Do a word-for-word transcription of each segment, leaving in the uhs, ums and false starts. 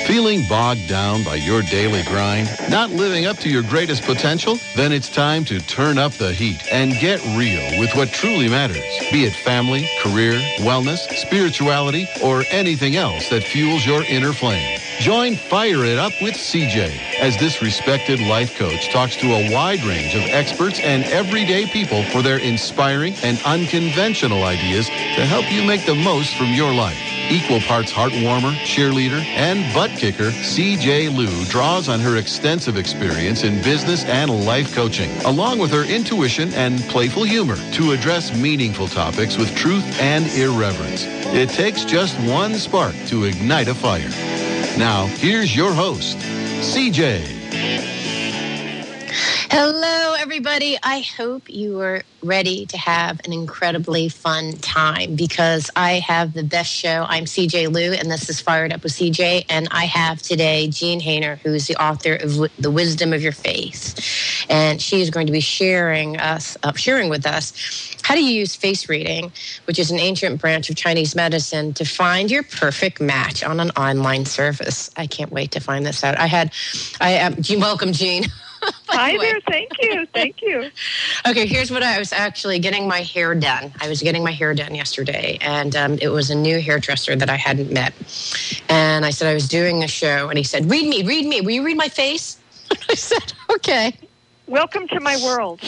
Feeling bogged down by your daily grind? Not living up to your greatest potential? Then it's time to turn up the heat and get real with what truly matters. Be it family, career, wellness, spirituality, or anything else that fuels your inner flame. Join Fire It Up with C J as this respected life coach talks to a wide range of experts and everyday people for their inspiring and unconventional ideas to help you make the most from your life. Equal parts heartwarmer, cheerleader, and butt kicker, C J Liu draws on her extensive experience in business and life coaching, along with her intuition and playful humor, to address meaningful topics with truth and irreverence. It takes just one spark to ignite a fire. Now, here's your host, C J. Hello, everybody. I hope you are ready to have an incredibly fun time because I have the best show. I'm C J Liu, and this is Fired Up with C J. And I have today Jean Hainer, who is the author of The Wisdom of Your Face. And she is going to be sharing us, uh, sharing with us how to use face reading, which is an ancient branch of Chinese medicine, to find your perfect match on an online service. I can't wait to find this out. I had, I um, welcome, Jean. Hi there. Thank you. Thank you. Okay, here's what I was actually getting my hair done. I was getting my hair done yesterday, and um, it was a new hairdresser that I hadn't met. And I said I was doing a show, and he said, read me, read me. Will you read my face? I said, okay. Welcome to my world.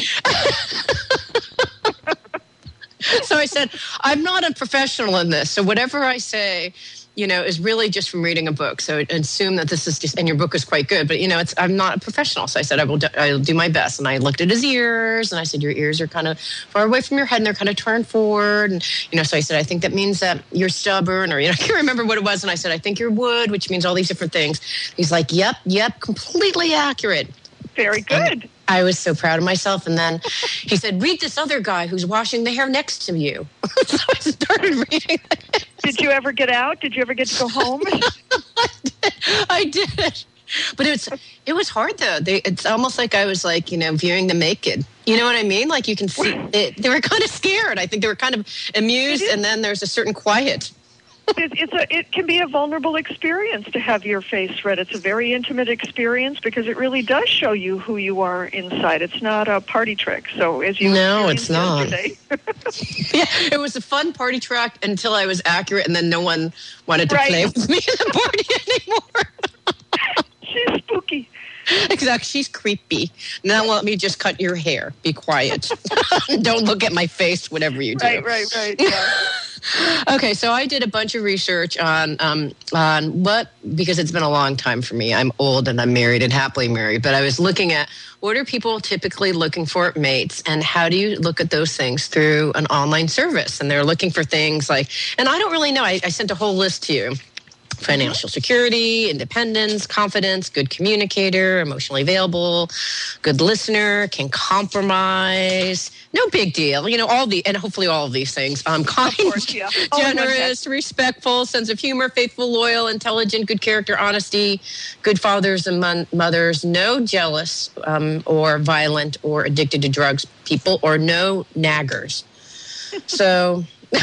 So I said, I'm not a professional in this, so whatever I say, you know, is really just from reading a book. So assume that this is just, and your book is quite good, but, you know, it's I'm not a professional. So I said, I will do, I'll do my best. And I looked at his ears, and I said, your ears are kind of far away from your head, and they're kind of turned forward. And, you know, so I said, I think that means that you're stubborn, or, you know, I can't remember what it was. And I said, I think you're wood, which means all these different things. He's like, yep, yep, completely accurate. Very good. And I was so proud of myself. And then he said, read this other guy who's washing the hair next to you. So I started reading that. Did you ever get out? Did you ever get to go home? I did. I did. But it was, it was hard, though. They, it's almost like I was, like, you know, viewing them naked. You know what I mean? Like, you can see, it, they were kind of scared. I think they were kind of amused, and then there's a certain quiet. It, it's a, it can be a vulnerable experience to have your face read. It's a very intimate experience because it really does show you who you are inside. It's not a party trick. So as you no, it's not. Yeah, it was a fun party trick until I was accurate, and then no one wanted to right. play with me at the party anymore. She's spooky. Exactly. She's creepy. Now let me just cut your hair. Be quiet. Don't look at my face, whatever you do. Right, right, right. Yeah. Okay, so I did a bunch of research on um, on what, because it's been a long time for me. I'm old and I'm married and happily married, but I was looking at what are people typically looking for at mates, and how do you look at those things through an online service? And they're looking for things like, and I don't really know. I, I sent a whole list to you. Financial security, independence, confidence, good communicator, emotionally available, good listener, can compromise. No big deal. You know, all the, and hopefully all of these things. Um, kind, course, yeah. generous, respectful, sense of humor, faithful, loyal, intelligent, good character, honesty, good fathers and mon- mothers, no jealous um, or violent or addicted to drugs people, or no naggers. So...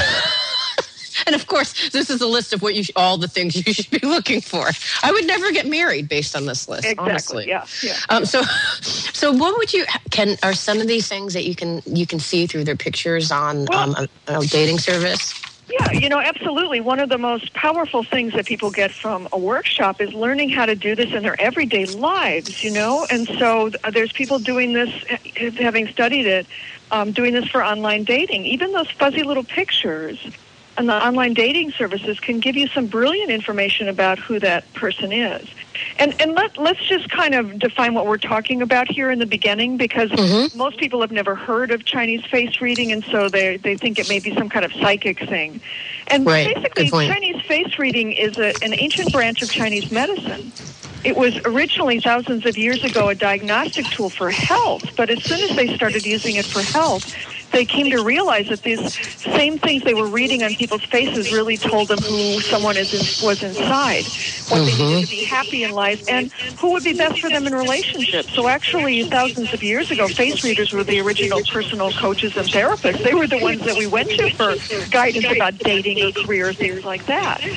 And of course, this is a list of what you sh- all the things you should be looking for. I would never get married based on this list. Exactly. Honestly. Yeah. Yeah. Um, so, so what would you can are some of these things that you can you can see through their pictures on well, um, a, a dating service? Yeah, you know, absolutely. One of the most powerful things that people get from a workshop is learning how to do this in their everyday lives, you know? And so uh, there's people doing this, having studied it, um, doing this for online dating. Even those fuzzy little pictures and the online dating services can give you some brilliant information about who that person is. And and let, let's just kind of define what we're talking about here in the beginning, because mm-hmm. most people have never heard of Chinese face reading, and so they they think it may be some kind of psychic thing. And right. basically, Chinese face reading is a, an ancient branch of Chinese medicine. It was originally, thousands of years ago, a diagnostic tool for health, but as soon as they started using it for health, they came to realize that these same things they were reading on people's faces really told them who someone is in, was inside, what mm-hmm. they needed to be happy in life, and who would be best for them in relationships. So actually, thousands of years ago, face readers were the original personal coaches and therapists. They were the ones that we went to for guidance about dating or career, things like that.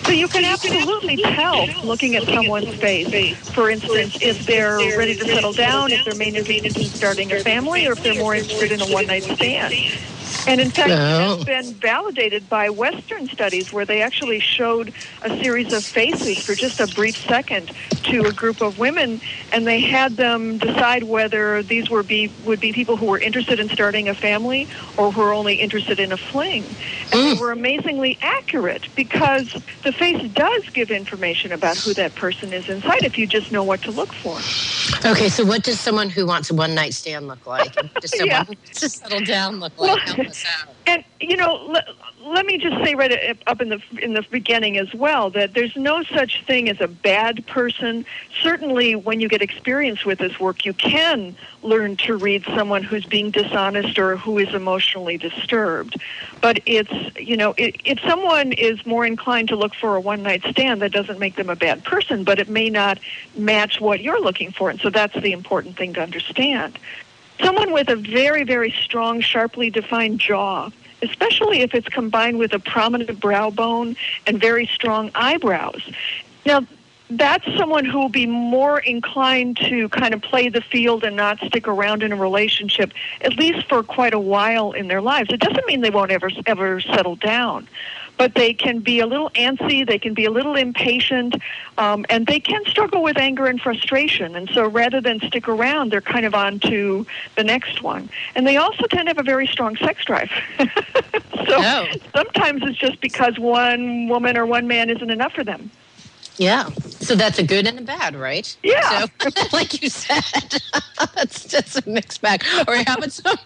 So you can absolutely tell looking at someone's face, for instance, if they're ready to settle down, if they're mainly interested in starting a family, or if they're more interested in a one-night stand. And in fact, Oh. it's been validated by Western studies where they actually showed a series of faces for just a brief second to a group of women, and they had them decide whether these were be would be people who were interested in starting a family or who were only interested in a fling. And Mm. they were amazingly accurate because the face does give information about who that person is inside if you just know what to look for. Okay, so what does someone who wants a one-night stand look like? And what does someone Yeah. who wants to settle down look like? Well, Help us out. And you know, let, let me just say right at- up in the in the beginning as well that there's no such thing as a bad person. Certainly, when you get experience with this work, you can learn to read someone who's being dishonest or who is emotionally disturbed. But it's you know, it, if someone is more inclined to look for a one-night stand, that doesn't make them a bad person, but it may not match what you're looking for, and so that's the important thing to understand. Someone with a very, very strong, sharply defined jaw, especially if it's combined with a prominent brow bone and very strong eyebrows. Now, that's someone who will be more inclined to kind of play the field and not stick around in a relationship, at least for quite a while in their lives. It doesn't mean they won't ever ever settle down, but they can be a little antsy, they can be a little impatient, um, and they can struggle with anger and frustration. And so rather than stick around, they're kind of on to the next one. And they also tend to have a very strong sex drive. so Oh. sometimes it's just because one woman or one man isn't enough for them. Yeah. So that's a good and a bad, right? Yeah. So, like you said, that's just a mixed bag. Or how about someone?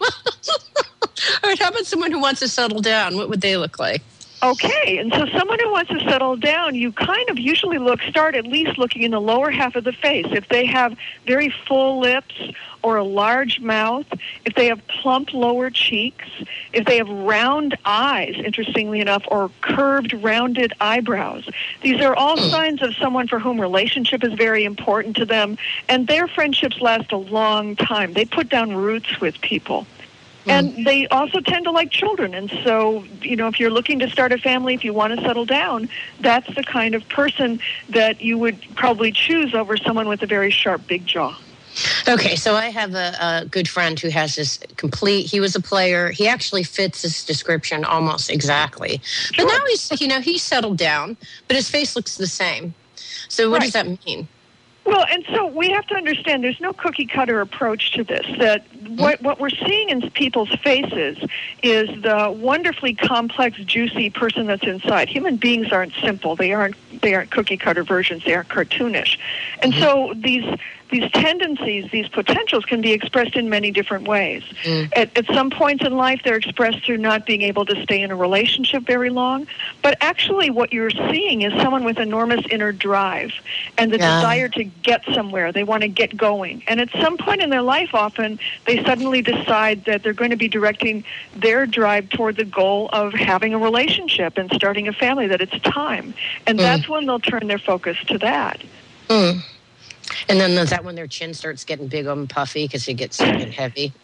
Or how about someone who wants to settle down? What would they look like? Okay, and so someone who wants to settle down, you kind of usually look, start at least looking in the lower half of the face. If they have very full lips or a large mouth, if they have plump lower cheeks, if they have round eyes, interestingly enough, or curved, rounded eyebrows. These are all signs of someone for whom relationship is very important to them, and their friendships last a long time. They put down roots with people. And they also tend to like children. And so, you know, if you're looking to start a family, if you want to settle down, that's the kind of person that you would probably choose over someone with a very sharp, big jaw. Okay, so I have a, a good friend who has this complete, he was a player. He actually fits this description almost exactly. But now he's, you know, he's settled down, but his face looks the same. So what Right. does that mean? Well, and so we have to understand there's no cookie-cutter approach to this, that what, what we're seeing in people's faces is the wonderfully complex, juicy person that's inside. Human beings aren't simple. They aren't they aren't cookie-cutter versions. They aren't cartoonish. And so these these tendencies, these potentials can be expressed in many different ways. Mm. At, at some points in life, they're expressed through not being able to stay in a relationship very long. But actually what you're seeing is someone with enormous inner drive and the Yeah. desire to get somewhere. They want to get going. And at some point in their life, often, they suddenly decide that they're going to be directing their drive toward the goal of having a relationship and starting a family, that it's time. And Mm. that's when they'll turn their focus to that. Mm. And then is that when their chin starts getting big and puffy because it gets getting heavy?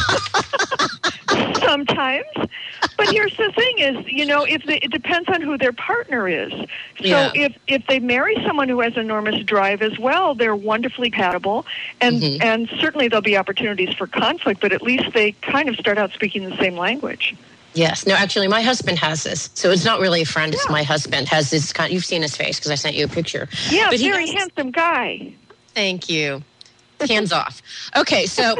Sometimes. But here's the thing is, you know, if they, it depends on who their partner is. So Yeah. if, if they marry someone who has enormous drive as well, they're wonderfully compatible. And, Mhm. and certainly there'll be opportunities for conflict, but at least they kind of start out speaking the same language. Yes. No, actually, my husband has this. So it's not really a friend. It's Yeah. my husband has this kind. You've seen his face because I sent you a picture. Yeah, But he very has- handsome guy. Thank you. Hands off. Okay, so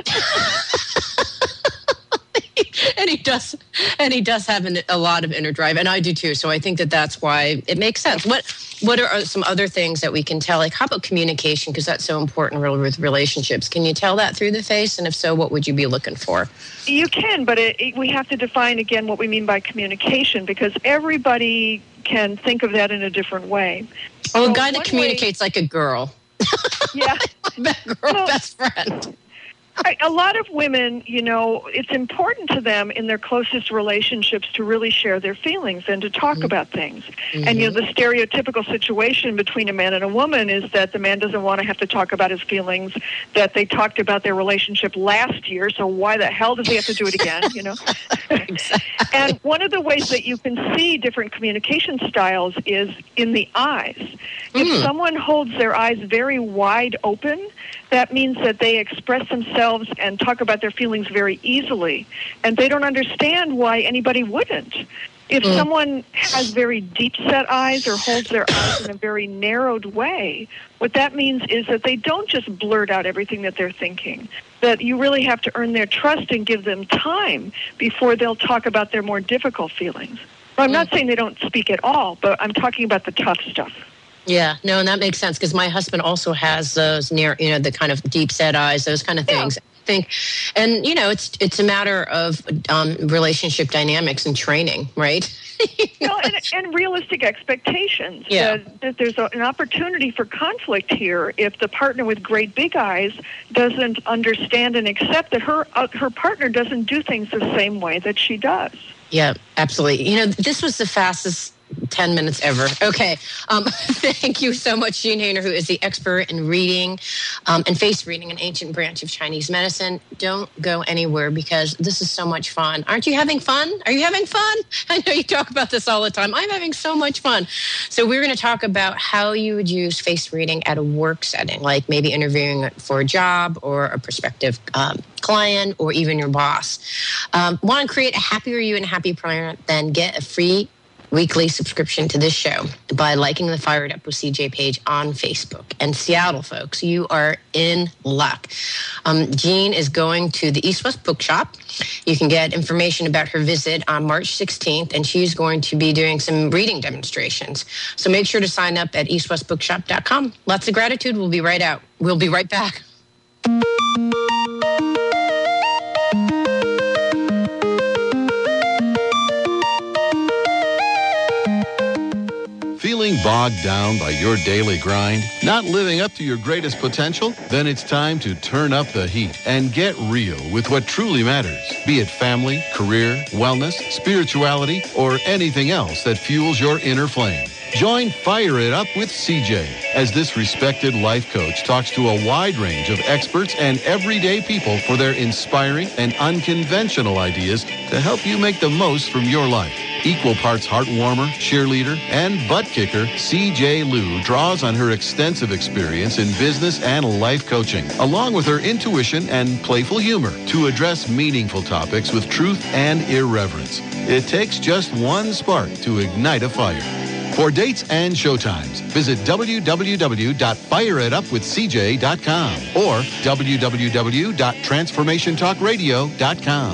and he does, and he does have an, a lot of inner drive, and I do too. So I think that that's why it makes sense. What What are some other things that we can tell? Like, how about communication? Because that's so important really with relationships. Can you tell that through the face? And if so, what would you be looking for? You can, but it, it, we have to define again what we mean by communication, because everybody can think of that in a different way. Oh, So a guy that one communicates like a girl, way- yeah. best girl, Well- best friend. I, a lot of women, you know, it's important to them in their closest relationships to really share their feelings and to talk mm-hmm. about things. Mm-hmm. And, you know, the stereotypical situation between a man and a woman is that the man doesn't want to have to talk about his feelings, that they talked about their relationship last year, so why the hell does he have to do it again, you know? And one of the ways that you can see different communication styles is in the eyes. Mm. If someone holds their eyes very wide open, that means that they express themselves and talk about their feelings very easily, and they don't understand why anybody wouldn't. If mm. someone has very deep-set eyes or holds their eyes in a very narrowed way, what that means is that they don't just blurt out everything that they're thinking, that you really have to earn their trust and give them time before they'll talk about their more difficult feelings. Well, I'm mm. not saying they don't speak at all, but I'm talking about the tough stuff. Yeah, no, and that makes sense because my husband also has those near, you know, the kind of deep set eyes, those kind of things. Yeah. I think, and you know, it's it's a matter of um, relationship dynamics and training, right? No, and, and realistic expectations. Yeah. That, that there's a, an opportunity for conflict here if the partner with great big eyes doesn't understand and accept that her uh, her partner doesn't do things the same way that she does. Yeah, absolutely. You know, this was the fastest ten minutes ever. Okay. Um, thank you so much, Jean Haner, who is the expert in reading um, and face reading, an ancient branch of Chinese medicine. Don't go anywhere because this is so much fun. Aren't you having fun? Are you having fun? I know you talk about this all the time. I'm having so much fun. So we're going to talk about how you would use face reading at a work setting, like maybe interviewing for a job or a prospective um, client or even your boss. Um, want to create a happier you and a happy parent? Then get a free weekly subscription to this show by liking the Fired Up with C J page on Facebook. And Seattle, folks, you are in luck. Um, Jean is going to the East West Bookshop. You can get information about her visit on March sixteenth, and she's going to be doing some reading demonstrations. So make sure to sign up at east west bookshop dot com. Lots of gratitude. We'll be right out. We'll be right back. Feeling bogged down by your daily grind? Not living up to your greatest potential? Then it's time to turn up the heat and get real with what truly matters. Be it family, career, wellness, spirituality, or anything else that fuels your inner flame. Join Fire It Up with C J as this respected life coach talks to a wide range of experts and everyday people for their inspiring and unconventional ideas to help you make the most from your life. Equal parts heart-warmer, cheerleader, and butt kicker, C J Liu draws on her extensive experience in business and life coaching, along with her intuition and playful humor, to address meaningful topics with truth and irreverence. It takes just one spark to ignite a fire. For dates and showtimes, visit w w w dot fire it up with c j dot com or w w w dot transformation talk radio dot com.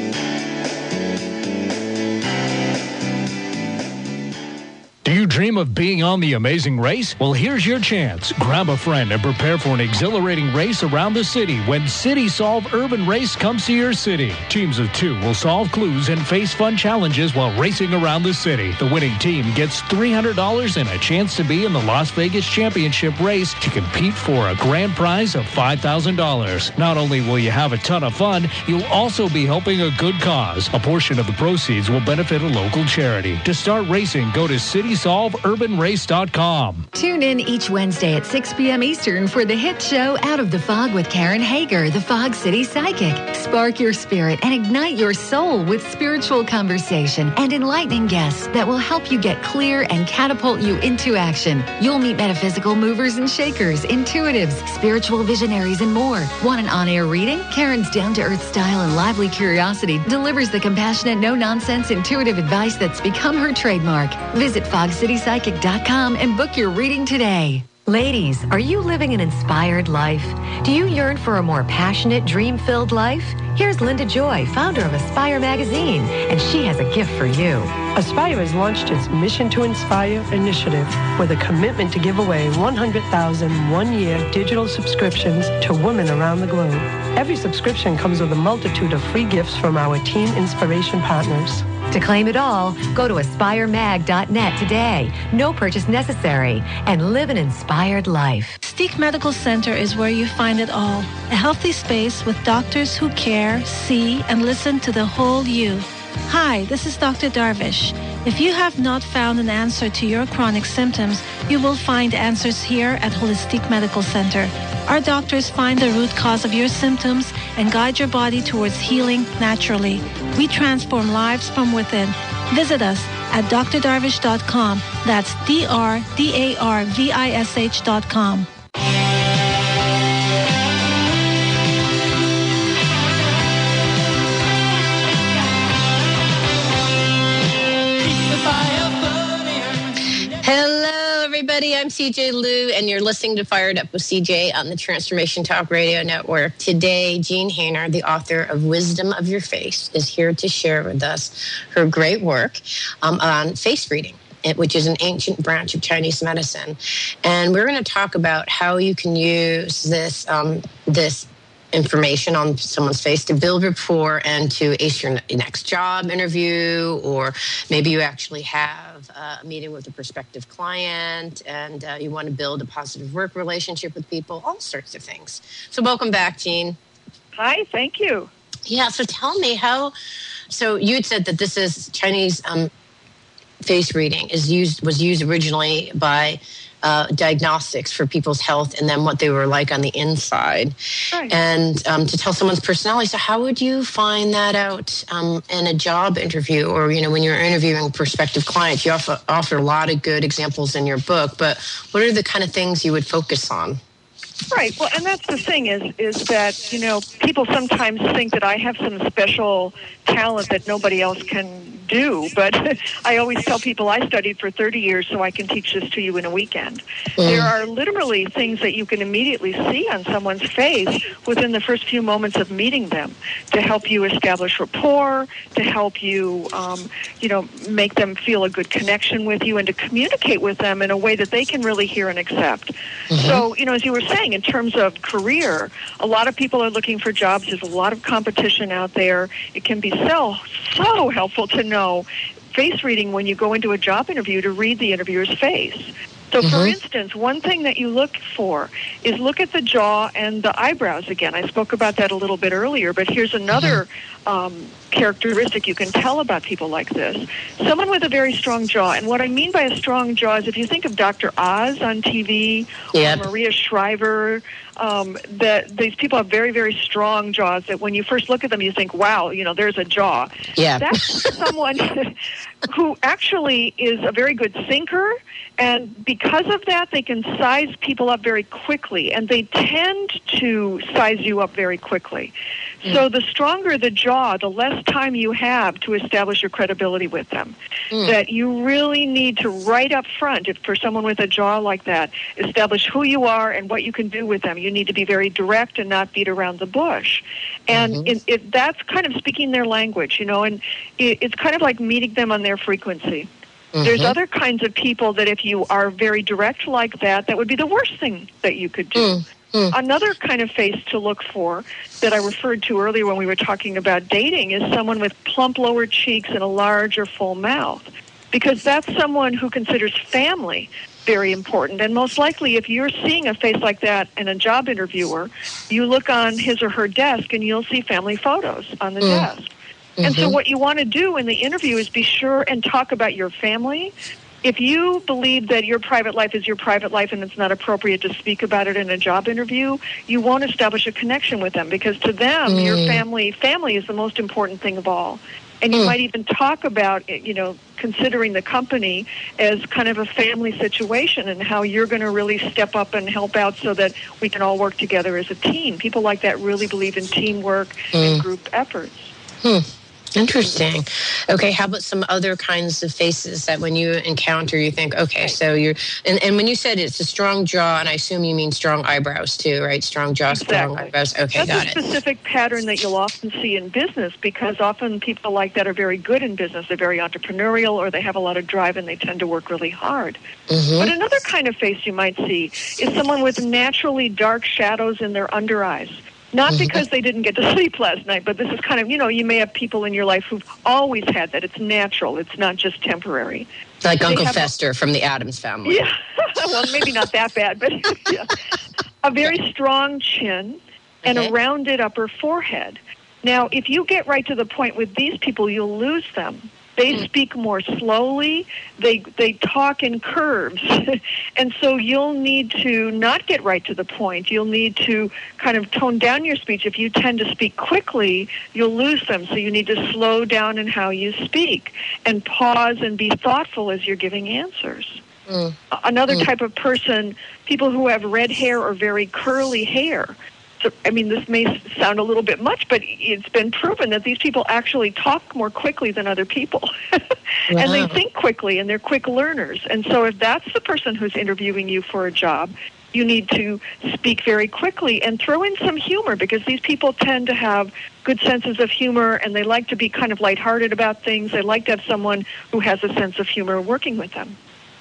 Do you dream of being on The Amazing Race? Well, here's your chance. Grab a friend and prepare for an exhilarating race around the city when City Solve Urban Race comes to your city. Teams of two will solve clues and face fun challenges while racing around the city. The winning team gets three hundred dollars and a chance to be in the Las Vegas Championship race to compete for a grand prize of five thousand dollars. Not only will you have a ton of fun, you'll also be helping a good cause. A portion of the proceeds will benefit a local charity. To start racing, go to city solve urban race dot com. Tune in each Wednesday at six p.m. Eastern for the hit show Out of the Fog with Karen Hager, the Fog City Psychic. Spark your spirit and ignite your soul with spiritual conversation and enlightening guests that will help you get clear and catapult you into action. You'll meet metaphysical movers and shakers, intuitives, spiritual visionaries, and more. Want an on-air reading? Karen's down-to-earth style and lively curiosity delivers the compassionate, no-nonsense, intuitive advice that's become her trademark. Visit fog city psychic dot com and book your reading today. Ladies, are you living an inspired life? Do you yearn for a more passionate, dream-filled life? Here's Linda Joy, founder of Aspire Magazine, and she has a gift for you. Aspire has launched its Mission to Inspire initiative with a commitment to give away one hundred thousand one-year digital subscriptions to women around the globe. Every subscription comes with a multitude of free gifts from our Teen Inspiration partners. To claim it all, go to aspire mag dot net today. No purchase necessary, and live an inspired life. Mystique Medical Center is where you find it all. A healthy space with doctors who care, see, and listen to the whole you. Hi, this is Doctor Darvish. If you have not found an answer to your chronic symptoms, you will find answers here at Holistic Medical Center. Our doctors find the root cause of your symptoms and guide your body towards healing naturally. We transform lives from within. Visit us at d r darvish dot com. That's D R D A R V I S H dot com. Hello, everybody. I'm C J Liu, and you're listening to Fired Up with C J on the Transformation Talk Radio Network. Today, Jean Haner, the author of Wisdom of Your Face, is here to share with us her great work um, on face reading, which is an ancient branch of Chinese medicine. And we're going to talk about how you can use this um, this information on someone's face to build rapport and to ace your next job interview, or maybe you actually have a meeting with a prospective client and uh, you want to build a positive work relationship with people, all sorts of things. So welcome back, Jean. Hi, thank you. Yeah, so tell me how, so you had said that this is Chinese um, face reading is used was used originally by Uh, diagnostics for people's health and then what they were like on the inside, right. and um, to tell someone's personality. So how would you find that out um, in a job interview, or, you know, when you're interviewing prospective clients? You offer, offer a lot of good examples in your book, but what are the kind of things you would focus on? Right. Well, and that's the thing is, is that, you know, people sometimes think that I have some special talent that nobody else can do. But I always tell people I studied for thirty years so I can teach this to you in a weekend. Mm. There are literally things that you can immediately see on someone's face within the first few moments of meeting them to help you establish rapport, to help you, um, you know, make them feel a good connection with you and to communicate with them in a way that they can really hear and accept. Mm-hmm. So, you know, as you were saying, in terms of career, a lot of people are looking for jobs. There's a lot of competition out there. It can be so, so helpful to know face reading when you go into a job interview to read the interviewer's face. So, mm-hmm. for instance, one thing that you look for is look at the jaw and the eyebrows again. I spoke about that a little bit earlier, but here's another um, characteristic you can tell about people like this. Someone with a very strong jaw, and what I mean by a strong jaw is if you think of Doctor Oz on T V, yep. or Maria Shriver, um, that these people have very, very strong jaws that when you first look at them, you think, wow, you know, there's a jaw. Yeah. That's someone who actually is a very good thinker, and because of that, they can size people up very quickly, and they tend to size you up very quickly. Mm. So the stronger the jaw, the less time you have to establish your credibility with them. Mm. That you really need to, right up front, if for someone with a jaw like that, establish who you are and what you can do with them. You need to be very direct and not beat around the bush. And mm-hmm. it, it, that's kind of speaking their language, you know, and it, it's kind of like meeting them on their frequency. Mm-hmm. There's other kinds of people that if you are very direct like that, that would be the worst thing that you could do. Mm. Mm. Another kind of face to look for that I referred to earlier when we were talking about dating is someone with plump lower cheeks and a large or full mouth, because that's someone who considers family very important. And most likely, if you're seeing a face like that in a job interviewer, you look on his or her desk and you'll see family photos on the mm. desk. Mm-hmm. And so what you want to do in the interview is be sure and talk about your family. If you believe that your private life is your private life and it's not appropriate to speak about it in a job interview, you won't establish a connection with them, because to them, mm. your family family is the most important thing of all. And you mm. might even talk about, you know, considering the company as kind of a family situation and how you're going to really step up and help out so that we can all work together as a team. People like that really believe in teamwork mm. and group efforts. Hmm. Interesting. Okay, how about some other kinds of faces that when you encounter, you think, okay, so you're, and, and when you said it's a strong jaw, and I assume you mean strong eyebrows too, right? Strong jaw, exactly. strong eyebrows. Okay, That's got it. it. That's a specific pattern that you'll often see in business, because often people like that are very good in business. They're very entrepreneurial, or they have a lot of drive and they tend to work really hard. Mm-hmm. But another kind of face you might see is someone with naturally dark shadows in their under eyes. Not Mhm. because they didn't get to sleep last night, but this is kind of, you know, you may have people in your life who've always had that. It's natural. It's not just temporary. Like They Uncle have a- Fester from the Addams Family. Yeah. Well, maybe not that bad, but yeah. A very strong chin and Okay. a rounded upper forehead. Now, if you get right to the point with these people, you'll lose them. They speak more slowly. They they talk in curves. And so you'll need to not get right to the point. You'll need to kind of tone down your speech. If you tend to speak quickly, you'll lose them. So you need to slow down in how you speak and pause and be thoughtful as you're giving answers. Mm. Another Mm. type of person, people who have red hair or very curly hair. So, I mean, this may sound a little bit much, but it's been proven that these people actually talk more quickly than other people. And they Wow. think quickly, and they're quick learners. And so if that's the person who's interviewing you for a job, you need to speak very quickly and throw in some humor, because these people tend to have good senses of humor, and they like to be kind of lighthearted about things. They like to have someone who has a sense of humor working with them.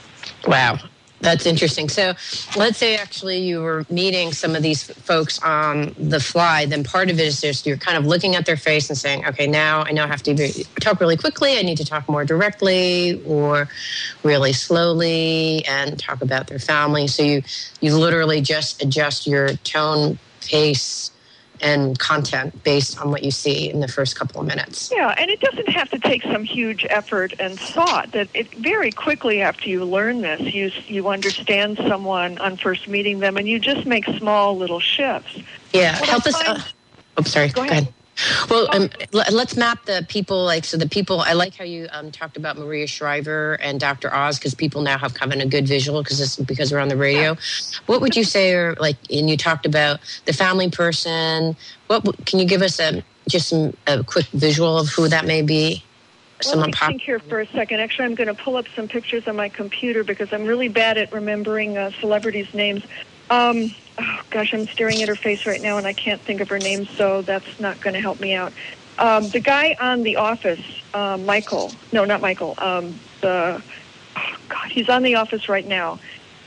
Wow. That's interesting. So let's say actually you were meeting some of these folks on the fly, then part of it is just you're kind of looking at their face and saying, okay, now I know I have to be, talk really quickly. I need to talk more directly or really slowly and talk about their family. So you, you literally just adjust your tone, pace, and content based on what you see in the first couple of minutes. Yeah, and it doesn't have to take some huge effort and thought. That it very quickly after you learn this, you you understand someone on first meeting them, and you just make small little shifts. Yeah, What help I us. find- Uh, oh, sorry. Go Go ahead. ahead. Well, um, l- let's map the people. Like, so the people. I like how you um, talked about Maria Shriver and Doctor Oz, because people now have kind of a good visual because it's because we're on the radio. What would you say are like? And you talked about the family person. What w- can you give us a just some, a quick visual of who that may be? Well, Someone let me pop. think here for a second. Actually, I'm going to pull up some pictures on my computer because I'm really bad at remembering uh, celebrities' names. Um, oh, gosh, I'm staring at her face right now, and I can't think of her name, so that's not going to help me out. Um, the guy on The Office, uh, Michael. No, not Michael. Um, the oh, God, he's on The Office right now,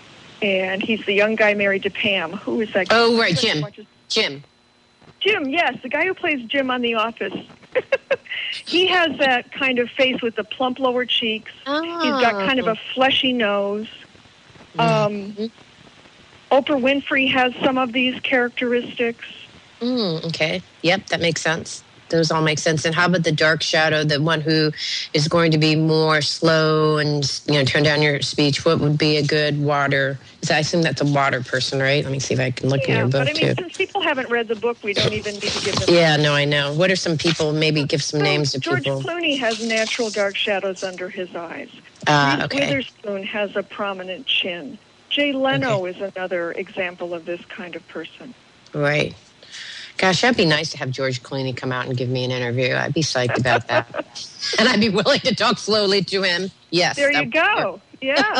and he's the young guy married to Pam. Who is that guy? Oh, right, Jim. Jim. Jim, yes, the guy who plays Jim on The Office. He has that kind of face with the plump lower cheeks. Oh. He's got kind of a fleshy nose. Um, Mhm. Oprah Winfrey has some of these characteristics. Mm, okay. Yep, that makes sense. Those all make sense. And how about the dark shadow, the one who is going to be more slow and, you know, turn down your speech? What would be a good water? So I assume that's a water person, right? Let me see if I can look in Yeah, your book but I mean, too. since people haven't read the book, we don't even need to give them. Yeah, no, I know. What are some people? Maybe give some So names to George people. Clooney has natural dark shadows under his eyes. Ah, Reese okay. Witherspoon has a prominent chin. Jay Leno is another example of this kind of person. Right. Gosh, that'd be nice to have George Clooney come out and give me an interview. I'd be psyched about that. And I'd be willing to talk slowly to him. Yes. There that you would go. Yeah.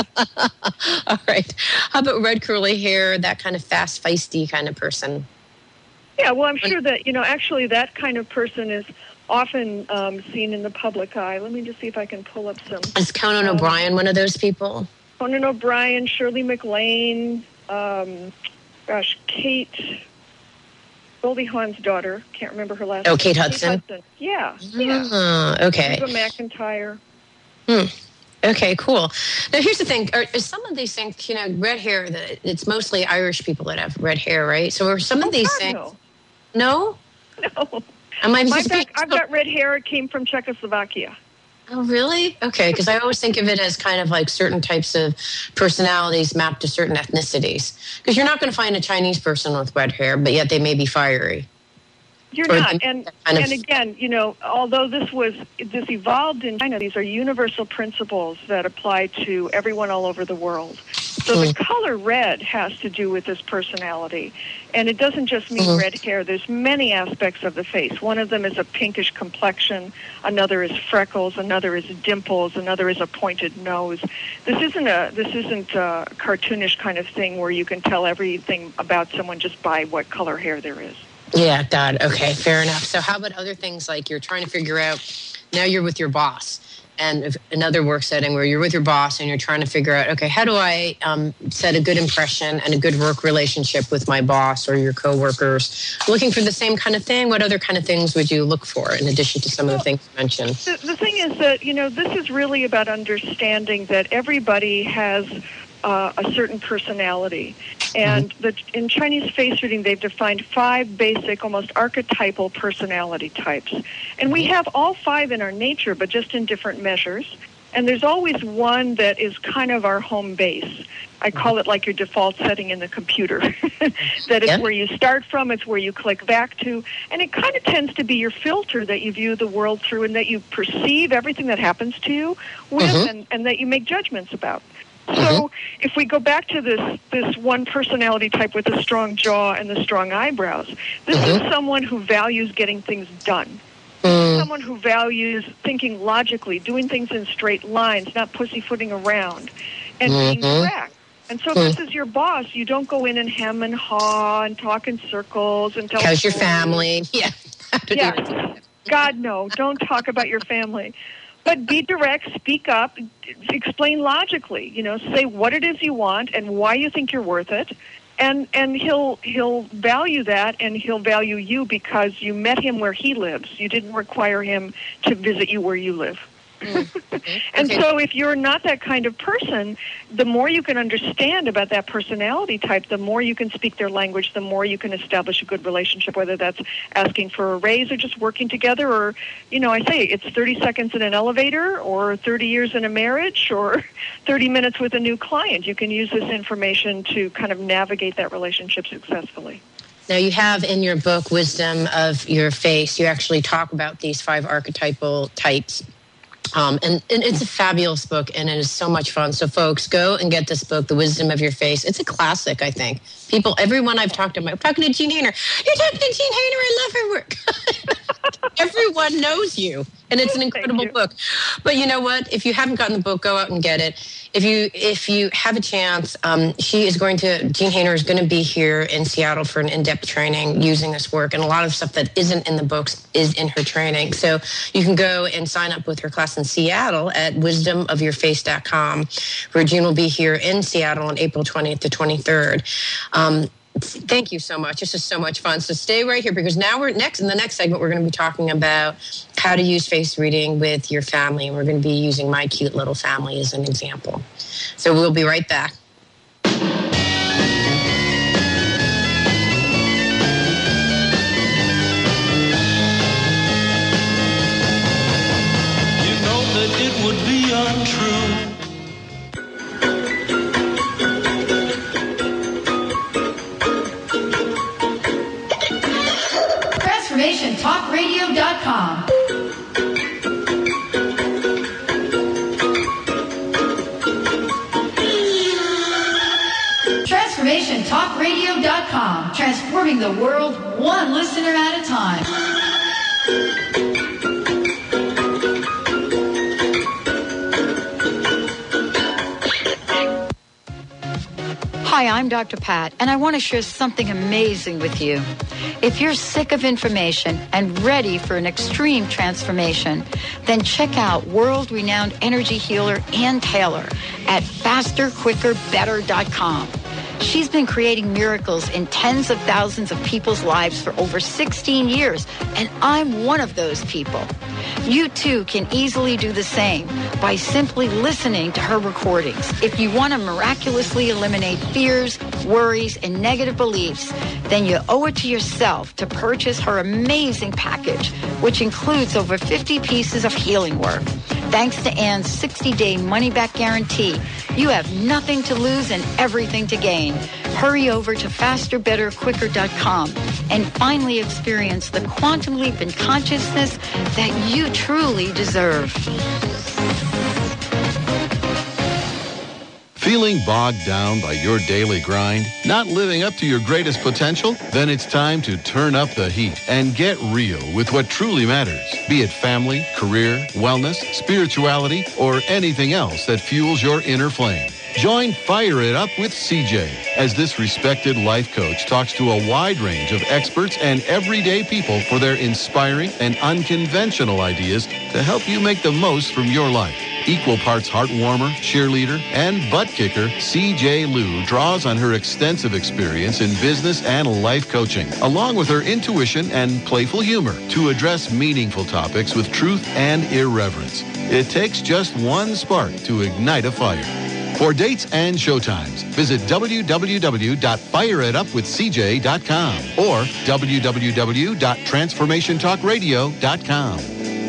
All right. How about red curly hair, that kind of fast, feisty kind of person? Yeah, well, I'm sure that, you know, actually that kind of person is often um, seen in the public eye. Let me just see if I can pull up some. Is Conan Um, O'Brien one of those people? Conan O'Brien, Shirley MacLaine, um, gosh, Kate, Goldie Hawn's daughter. Can't remember her last Oh, name. Kate Hudson? Yeah, yeah. Ah, okay. Eva McIntyre. Hmm. Okay, cool. Now, here's the thing. Are, is some of these things, you know, red hair, the- it's mostly Irish people that have red hair, right? So are some of these God, things... no. No? No. Am I My just being... back, I've got red hair. It came from Czechoslovakia. Oh, really? Okay, because I always think of it as kind of like certain types of personalities mapped to certain ethnicities. Because you're not going to find a Chinese person with red hair, but yet they may be fiery. You're Or not. they- And kind of- and again, you know, although this was this evolved in China, these are universal principles that apply to everyone all over the world. So the color red has to do with this personality. And it doesn't just mean Mhm. red hair. There's many aspects of the face. One of them is a pinkish complexion. Another is freckles. Another is dimples. Another is a pointed nose. This isn't a this isn't a cartoonish kind of thing where you can tell everything about someone just by what color hair there is. Yeah, God. Okay, fair enough. So how about other things like you're trying to figure out, now you're with your boss, and if another work setting where you're with your boss and you're trying to figure out, okay, how do I um, set a good impression and a good work relationship with my boss or your coworkers? Looking for the same kind of thing, what other kind of things would you look for in addition to some of the things you mentioned? The, the thing is that, you know, this is really about understanding that everybody has uh, a certain personality. And the, in Chinese face reading, they've defined five basic, almost archetypal personality types. And we have all five in our nature, but just in different measures. And there's always one that is kind of our home base. I call it like your default setting in the computer. That is yeah. where you start from, it's where you click back to. And it kind of tends to be your filter that you view the world through and that you perceive everything that happens to you with mm-hmm. and, and that you make judgments about. So mm-hmm. if we go back to this this one personality type with the strong jaw and the strong eyebrows, this mm-hmm. is someone who values getting things done. Mm. Someone who values thinking logically, doing things in straight lines, not pussyfooting around, and mm-hmm. being direct. And so if mm. this is your boss, you don't go in and hem and haw and talk in circles and tell How's your family? Yeah. yeah. God, no. Don't talk about your family. But be direct, speak up, explain logically, you know, say what it is you want and why you think you're worth it. And and he'll he'll value that, and he'll value you because you met him where he lives. You didn't require him to visit you where you live. Mm-hmm. And okay. so if you're not that kind of person, the more you can understand about that personality type, the more you can speak their language, the more you can establish a good relationship, whether that's asking for a raise or just working together, or, you know, I say it's thirty seconds in an elevator or thirty years in a marriage or thirty minutes with a new client. You can use this information to kind of navigate that relationship successfully. Now, you have in your book, Wisdom of Your Face, you actually talk about these five archetypal types. Um, and, and it's a fabulous book, and it is so much fun. So, folks, go and get this book, The Wisdom of Your Face. It's a classic, I think. People, everyone I've talked to, I'm talking to Jean Hainer. You're talking to Jean Hainer. I love her work. Everyone knows you, and it's an incredible book. But you know what? If you haven't gotten the book, go out and get it. If you if you have a chance, um, she is going to, Jean Hainer is going to be here in Seattle for an in-depth training using this work, and a lot of stuff that isn't in the books is in her training. So you can go and sign up with her class in Seattle at wisdom of your face dot com, where Jean will be here in Seattle on April twentieth to twenty-third. Um, Thank you so much. This is so much fun. So stay right here, because now we're next in the next segment, we're going to be talking about how to use face reading with your family. And we're going to be using my cute little family as an example. So we'll be right back. You know that it would be untrue. transformation talk radio dot com. transformation talk radio dot com. Transforming the world one listener at a time. Hi, I'm Doctor Pat, and I want to share something amazing with you. If you're sick of information and ready for an extreme transformation, then check out world-renowned energy healer Ann Taylor at faster quicker better dot com. She's been creating miracles in tens of thousands of people's lives for over sixteen years, and I'm one of those people. You too can easily do the same by simply listening to her recordings. If you want to miraculously eliminate fears, worries, and negative beliefs, then you owe it to yourself to purchase her amazing package, which includes over fifty pieces of healing work. Thanks to Ann's sixty-day money-back guarantee, you have nothing to lose and everything to gain. Hurry over to faster better quicker dot com and finally experience the quantum leap in consciousness that you truly deserve. Feeling bogged down by your daily grind? Not living up to your greatest potential? Then it's time to turn up the heat and get real with what truly matters. Be it family, career, wellness, spirituality, or anything else that fuels your inner flame. Join Fire It Up with C J as this respected life coach talks to a wide range of experts and everyday people for their inspiring and unconventional ideas to help you make the most from your life. Equal parts heartwarmer, cheerleader, and butt kicker, C J Liu draws on her extensive experience in business and life coaching, along with her intuition and playful humor, to address meaningful topics with truth and irreverence. It takes just one spark to ignite a fire. For dates and showtimes, visit w w w dot fire it up with c j dot com or w w w dot transformation talk radio dot com.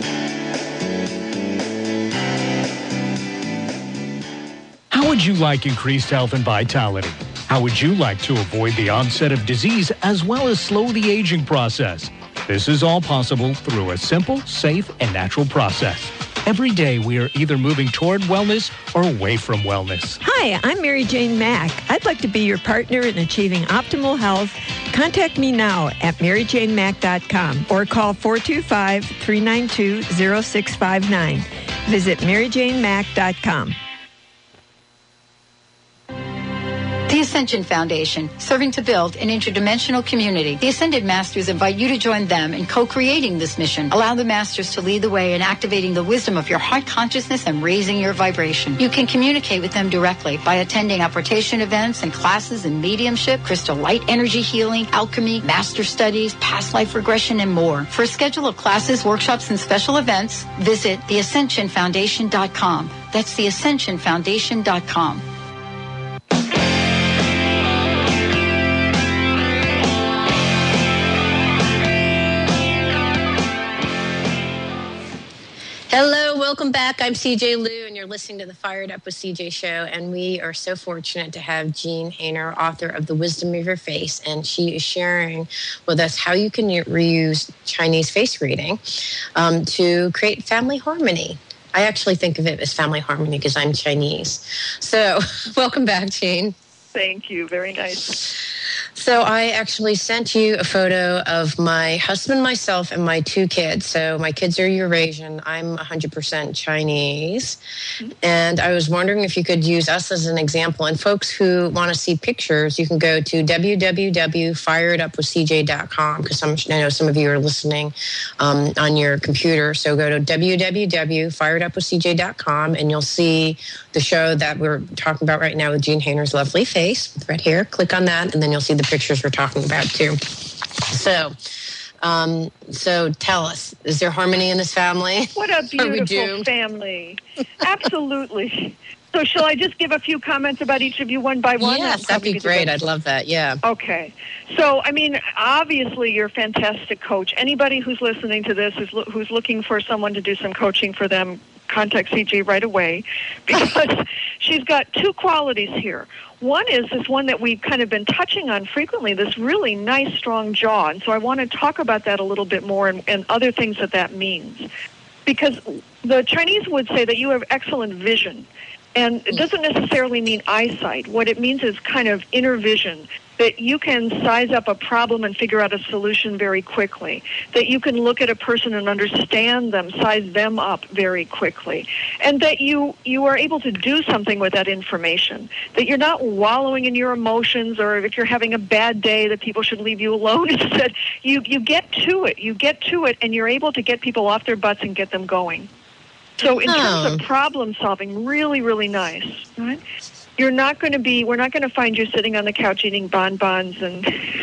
How would you like increased health and vitality? How would you like to avoid the onset of disease as well as slow the aging process? This is all possible through a simple, safe, and natural process. Every day, we are either moving toward wellness or away from wellness. Hi, I'm Mary Jane Mack. I'd like to be your partner in achieving optimal health. Contact me now at mary jane mack dot com or call four two five, three nine two, zero six five nine. Visit mary jane mack dot com. The Ascension Foundation, serving to build an interdimensional community. The Ascended Masters invite you to join them in co-creating this mission. Allow the Masters to lead the way in activating the wisdom of your heart consciousness and raising your vibration. You can communicate with them directly by attending apportation events and classes in mediumship, crystal light energy healing, alchemy, master studies, past life regression, and more. For a schedule of classes, workshops, and special events, visit the ascension foundation dot com. That's the ascension foundation dot com. Hello, welcome back. I'm C J Liu, and you're listening to the Fired Up with C J show. And we are so fortunate to have Jean Hainer, author of The Wisdom of Your Face, and she is sharing with us how you can reuse Chinese face reading um, to create family harmony. I actually think of it as family harmony because I'm Chinese. So, welcome back, Jean. Thank you. Very nice. So I actually sent you a photo of my husband, myself, and my two kids. So my kids are Eurasian. I'm one hundred percent Chinese. Mm-hmm. And I was wondering if you could use us as an example. And folks who want to see pictures, you can go to w w w dot fire it up with c j dot com because I know some of you are listening um, on your computer. So go to w w w dot fire it up with c j dot com and you'll see the show that we're talking about right now with Jean Hainer's lovely face with red hair. Click on that, and then you'll see the pictures we're talking about too. So, um, so tell us, is there harmony in this family? What a beautiful family. Absolutely. So shall I just give a few comments about each of you one by one? Yes, that'd be great. I'd love that. Yeah. Okay. So, I mean, obviously you're a fantastic coach. Anybody who's listening to this is lo- who's looking for someone to do some coaching for them, contact C J right away because she's got two qualities here. One is this one that we've kind of been touching on frequently, this really nice, strong jaw. And so I want to talk about that a little bit more and, and other things that that means. Because the Chinese would say that you have excellent vision. And it doesn't necessarily mean eyesight. What it means is kind of inner vision, that you can size up a problem and figure out a solution very quickly, that you can look at a person and understand them, size them up very quickly, and that you, you are able to do something with that information, that you're not wallowing in your emotions or if you're having a bad day that people should leave you alone. Instead, you, you get to it. You get to it, and you're able to get people off their butts and get them going. So in oh. terms of problem solving, really, really nice, right? You're not going to be, we're not going to find you sitting on the couch eating bonbons and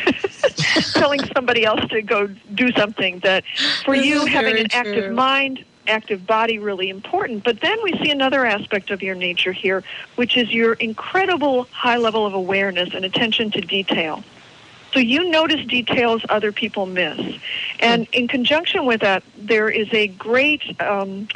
telling somebody else to go do something. That for this you, having an true. active mind, active body, really important. But then we see another aspect of your nature here, which is your incredible high level of awareness and attention to detail. So you notice details other people miss. And in conjunction with that, there is a great um,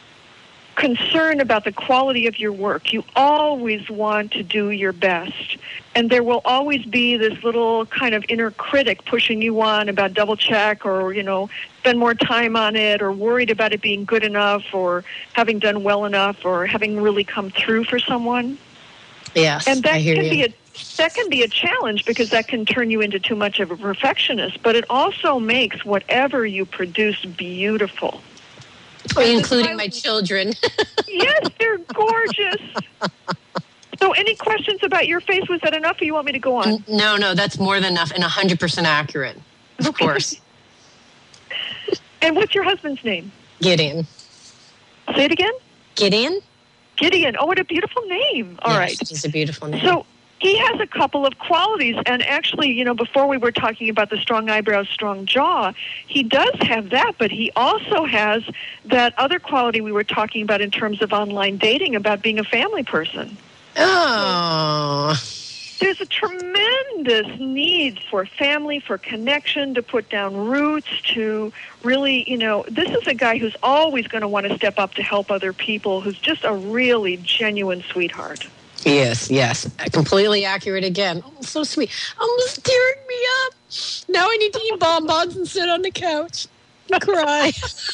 concern about the quality of your work. You always want to do your best. And there will always be this little kind of inner critic pushing you on about double check or, you know, spend more time on it or worried about it being good enough or having done well enough or having really come through for someone. Yes, and that I hear can you. be a that can be a challenge because that can turn you into too much of a perfectionist, but it also makes whatever you produce beautiful. Including my children. Yes, they're gorgeous. So any questions about your face? Was that enough, or you want me to go on? No, no, that's more than enough and one hundred percent accurate, of okay. course. And what's your husband's name? Gideon. Say it again? Gideon. Gideon. Oh, what a beautiful name. All yes, right. It's a beautiful name. So he has a couple of qualities. And actually, you know, before we were talking about the strong eyebrows, strong jaw, he does have that, but he also has that other quality we were talking about in terms of online dating, about being a family person. Oh. So there's a tremendous need for family, for connection, to put down roots, to really, you know, this is a guy who's always going to want to step up to help other people, who's just a really genuine sweetheart. Yes, yes. Completely accurate again. Oh, so sweet. Almost tearing me up. Now I need to eat bonbons and sit on the couch and cry.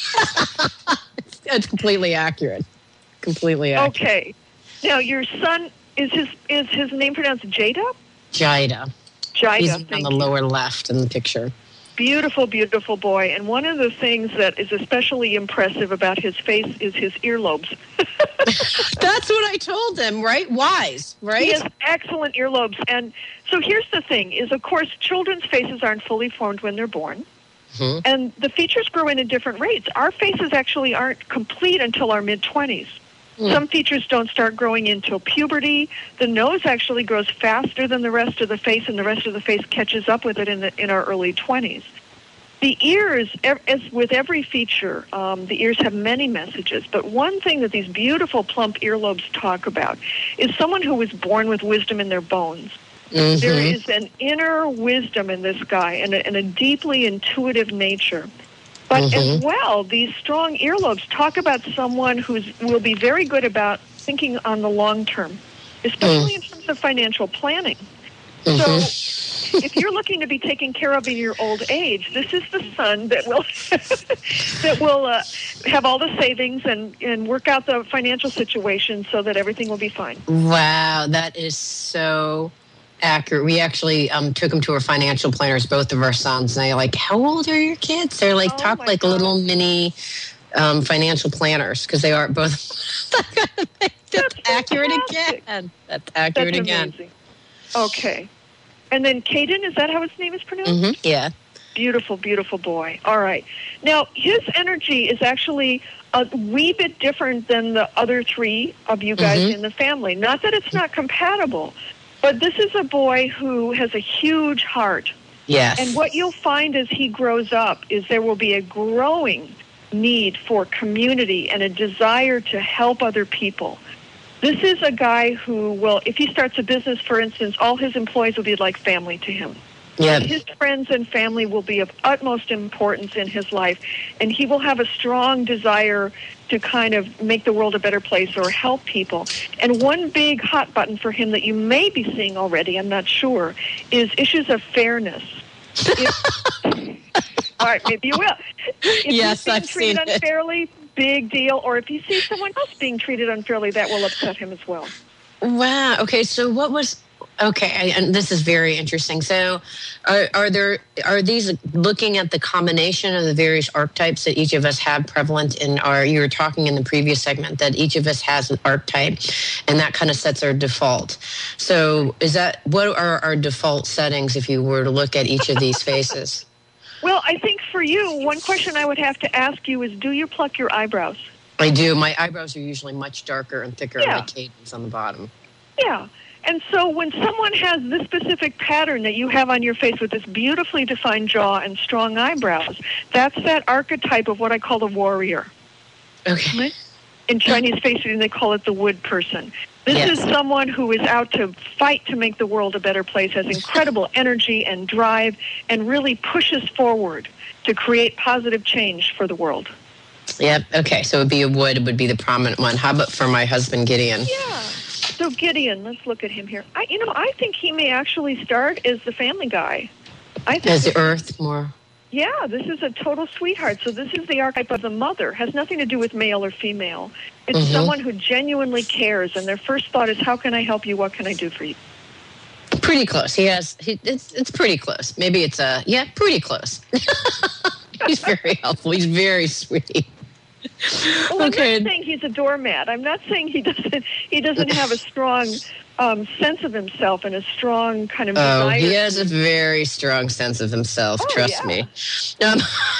It's completely accurate. Completely accurate. Okay. Now, your son, is his is his name pronounced Jada? Jida. Jida, He's thank on the you. lower left in the picture. Beautiful, beautiful boy. And one of the things that is especially impressive about his face is his earlobes. That's what I told him, right? Wise, right? He has excellent earlobes. And so here's the thing, is, of course, children's faces aren't fully formed when they're born. Mm-hmm. And the features grow in at different rates. Our faces actually aren't complete until our mid-twenties. Mm. Some features don't start growing until puberty. The nose actually grows faster than the rest of the face, and the rest of the face catches up with it in the, in our early twenties. The ears, as with every feature, um, the ears have many messages. But one thing that these beautiful plump earlobes talk about is someone who was born with wisdom in their bones. Mm-hmm. There is an inner wisdom in this guy, and a, and a deeply intuitive nature. But mm-hmm. as well, these strong earlobes talk about someone who will be very good about thinking on the long term, especially mm. in terms of financial planning. Mm-hmm. So if you're looking to be taken care of in your old age, this is the son that will that will uh, have all the savings and, and work out the financial situation so that everything will be fine. Wow, that is so accurate. We actually um, took them to our financial planners, both of our sons, and they're like, how old are your kids? They're like, oh, talk like God. little mini um, financial planners, because they are both. That's, That's accurate fantastic. again. That's accurate That's again. Amazing. Okay. And then Caden, is that how his name is pronounced? Mm-hmm. Yeah. Beautiful, beautiful boy. All right. Now, his energy is actually a wee bit different than the other three of you guys mm-hmm. in the family. Not that it's not compatible, but this is a boy who has a huge heart. Yes. And what you'll find as he grows up is there will be a growing need for community and a desire to help other people. This is a guy who will, if he starts a business, for instance, all his employees will be like family to him. Yep. His friends and family will be of utmost importance in his life, and he will have a strong desire to kind of make the world a better place or help people. And one big hot button for him that you may be seeing already, I'm not sure, is issues of fairness. If, all right, maybe you will. If yes, he's being I've treated seen unfairly, it. Big deal. Or if he sees someone else being treated unfairly, that will upset him as well. Wow. Okay, so what was... Okay, and this is very interesting. So, are, are there are these looking at the combination of the various archetypes that each of us have prevalent in our? You were talking in the previous segment that each of us has an archetype, and that kind of sets our default. So, is that what are our default settings if you were to look at each of these faces? Well, I think for you, one question I would have to ask you is: do you pluck your eyebrows? I do. My eyebrows are usually much darker and thicker, yeah. like Caden's on the bottom. Yeah. And so when someone has this specific pattern that you have on your face with this beautifully defined jaw and strong eyebrows, that's that archetype of what I call the warrior. Okay. In Chinese face reading, they call it the wood person. This yes. is someone who is out to fight to make the world a better place, has incredible energy and drive, and really pushes forward to create positive change for the world. Yep. Okay. So it would be a wood. It would be the prominent one. How about for my husband, Gideon? Yeah. So Gideon, let's look at him here. I, you know, I think he may actually start as the family guy. I think as the earth more. Yeah, this is a total sweetheart. So this is the archetype of the mother. Has nothing to do with male or female. It's mm-hmm. someone who genuinely cares, and their first thought is, "How can I help you? What can I do for you?" Pretty close. He has. He, it's it's pretty close. Maybe it's a yeah, pretty close. He's very helpful. He's very sweet. Well, Okay. I'm not saying he's a doormat. I'm not saying he doesn't he doesn't have a strong um, sense of himself and a strong kind of Oh, desire. he has a very strong sense of himself. Oh, trust yeah. me. Um,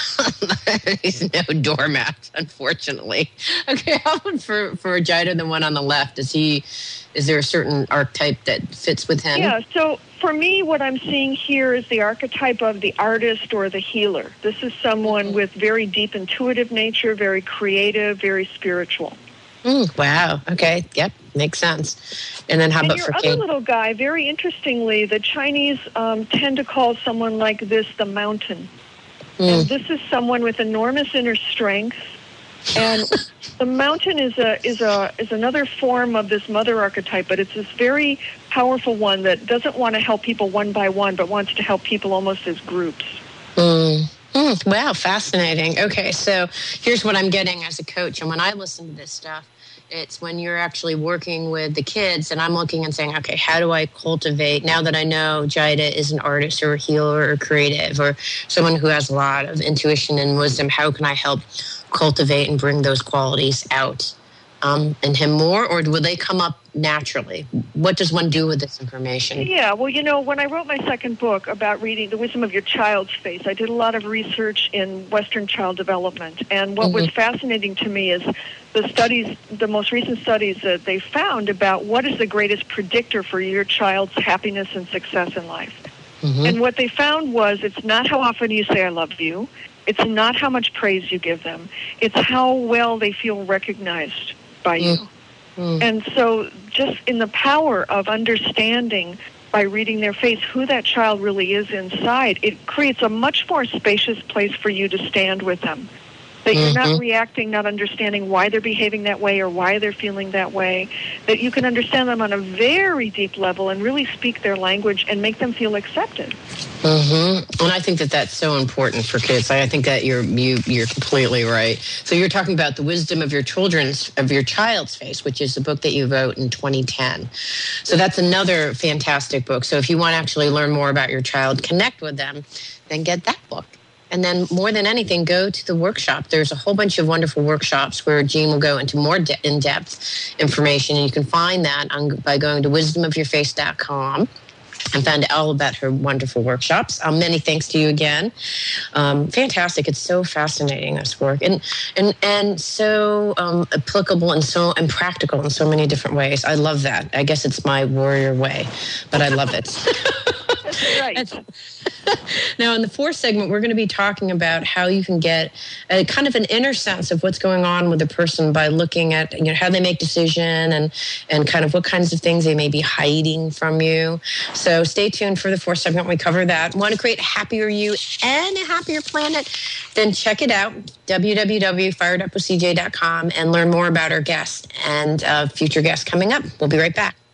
he's no doormat, unfortunately. Okay, how about for for Jida, the one on the left? Is he? Is there a certain archetype that fits with him? Yeah, so for me, what I'm seeing here is the archetype of the artist or the healer. This is someone Mm-hmm. with very deep intuitive nature, very creative, very spiritual. Mm, wow. Okay. Yep. Makes sense. And then how And about your for other King? little guy, very interestingly, the Chinese um, tend to call someone like this the mountain. Mm. And this is someone with enormous inner strength. And the mountain is a is a is another form of this mother archetype, but it's this very powerful one that doesn't want to help people one by one, but wants to help people almost as groups. Mm. Mm, wow, fascinating. Okay, so here's what I'm getting as a coach. And when I listen to this stuff, it's when you're actually working with the kids and I'm looking and saying, okay, how do I cultivate, now that I know Jida is an artist or a healer or creative or someone who has a lot of intuition and wisdom, how can I help cultivate and bring those qualities out um, in him more, or will they come up naturally? What does one do with this information? Yeah, well, you know, when I wrote my second book about reading The Wisdom of Your Child's Face, I did a lot of research in Western child development. And what mm-hmm. was fascinating to me is the studies, the most recent studies that they found about what is the greatest predictor for your child's happiness and success in life. Mm-hmm. And what they found was it's not how often you say I love you. It's not how much praise you give them. It's how well they feel recognized by you. Mm. And so just in the power of understanding by reading their face who that child really is inside, it creates a much more spacious place for you to stand with them. That you're Mm-hmm. not reacting, not understanding why they're behaving that way or why they're feeling that way. That you can understand them on a very deep level and really speak their language and make them feel accepted. Mm-hmm. And I think that that's so important for kids. I think that you're you, you're completely right. So you're talking about The Wisdom of Your Children's of Your Child's Face, which is a book that you wrote in twenty ten. So that's another fantastic book. So if you want to actually learn more about your child, connect with them, then get that book. And then more than anything, go to the workshop. There's a whole bunch of wonderful workshops where Jean will go into more de- in-depth information. And you can find that on, by going to wisdom of your face dot com and find all about her wonderful workshops. Um, many thanks to you again. Um, fantastic. It's so fascinating, this work. And and and so um, applicable and so and practical in so many different ways. I love that. I guess it's my warrior way, but I love it. That's right. Now, in the fourth segment, we're going to be talking about how you can get a kind of an inner sense of what's going on with a person by looking at, you know, how they make decision and, and kind of what kinds of things they may be hiding from you. So stay tuned for the fourth segment. We cover that. Want to create a happier you and a happier planet? Then check it out, w w w dot fired up with c j dot com, and learn more about our guests and uh, future guests coming up. We'll be right back.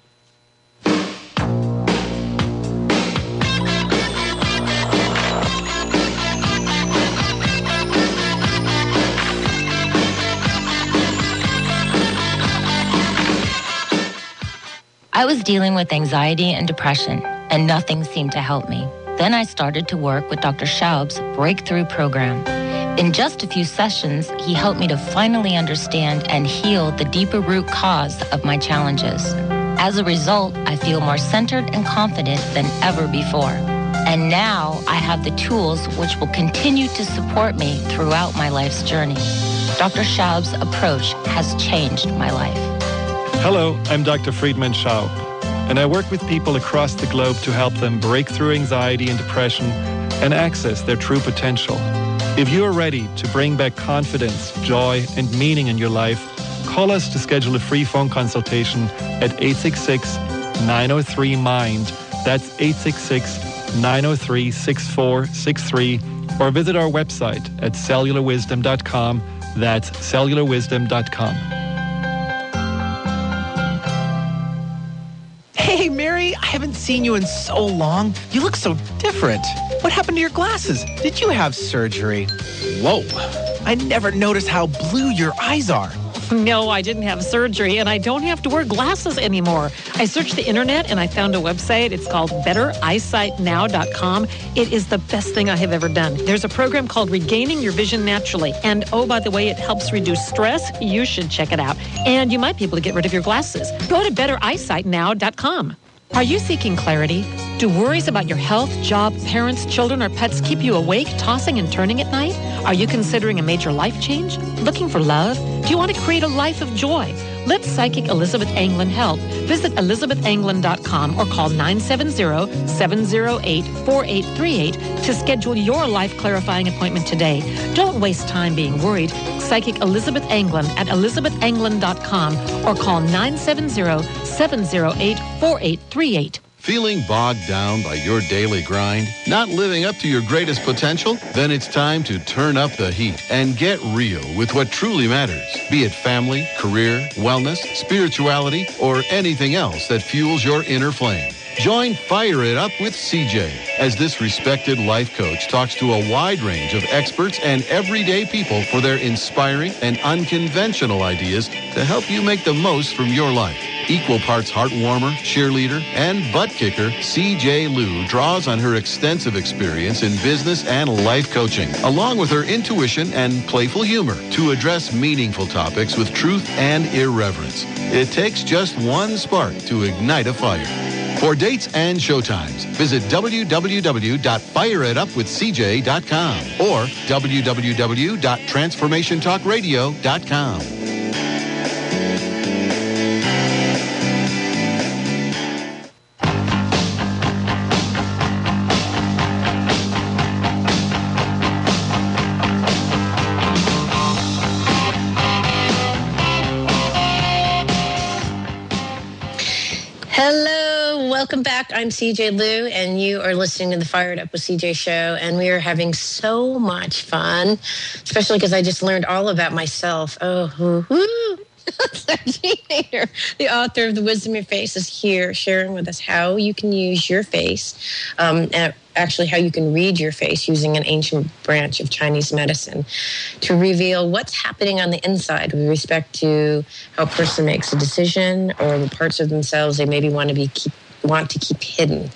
I was dealing with anxiety and depression, and nothing seemed to help me. Then I started to work with Doctor Schaub's Breakthrough Program. In just a few sessions, he helped me to finally understand and heal the deeper root cause of my challenges. As a result, I feel more centered and confident than ever before. And now I have the tools which will continue to support me throughout my life's journey. Doctor Schaub's approach has changed my life. Hello, I'm Doctor Friedman Schaub, and I work with people across the globe to help them break through anxiety and depression and access their true potential. If you are ready to bring back confidence, joy, and meaning in your life, call us to schedule a free phone consultation at eight six six, nine oh three, MIND. That's eight six six, nine oh three, six four six three, or visit our website at cellular wisdom dot com. That's cellular wisdom dot com. Hey, Mary, I haven't seen you in so long. You look so different. What happened to your glasses? Did you have surgery? Whoa. I never noticed how blue your eyes are. No, I didn't have surgery, and I don't have to wear glasses anymore. I searched the internet, and I found a website. It's called better eyesight now dot com. It is the best thing I have ever done. There's a program called Regaining Your Vision Naturally. And, oh, by the way, it helps reduce stress. You should check it out. And you might be able to get rid of your glasses. Go to better eyesight now dot com. Are you seeking clarity? Do worries about your health, job, parents, children, or pets keep you awake, tossing and turning at night? Are you considering a major life change? Looking for love? Do you want to create a life of joy? Let psychic Elizabeth Anglin help. Visit elizabeth anglin dot com or call nine seven zero, seven zero eight, four eight three eight to schedule your life-clarifying appointment today. Don't waste time being worried. Psychic Elizabeth Anglin at elizabeth anglin dot com or call nine seven zero, seven zero eight, four eight three eight. Feeling bogged down by your daily grind? Not living up to your greatest potential? Then it's time to turn up the heat and get real with what truly matters. Be it family, career, wellness, spirituality, or anything else that fuels your inner flame. Join Fire It Up with C J as this respected life coach talks to a wide range of experts and everyday people for their inspiring and unconventional ideas to help you make the most from your life. Equal parts heartwarmer, cheerleader, and butt kicker, C J Liu draws on her extensive experience in business and life coaching, along with her intuition and playful humor, to address meaningful topics with truth and irreverence. It takes just one spark to ignite a fire. For dates and showtimes, visit w w w dot fire it up with c j dot com or w w w dot transformation talk radio dot com. Welcome back. I'm C J Liu, and you are listening to the Fired Up with C J show, and we are having so much fun, especially because I just learned all about myself. Oh, woo, woo. The author of The Wisdom of Your Face is here sharing with us how you can use your face, um, and actually how you can read your face using an ancient branch of Chinese medicine to reveal what's happening on the inside with respect to how a person makes a decision or the parts of themselves they maybe want to be keep, want to keep hidden.